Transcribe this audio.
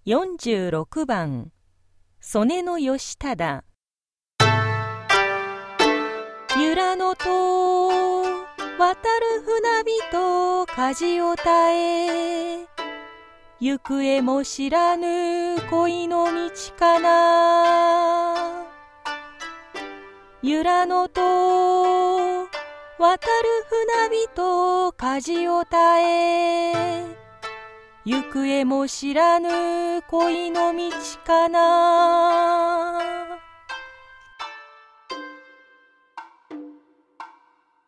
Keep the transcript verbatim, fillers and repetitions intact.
よんじゅうろくばん曽根の義忠。由良の塔渡る船人舵を絶え、行方も知らぬ恋の道かな。由良の塔渡る船人舵を絶え、行方も知らぬ恋の道かな。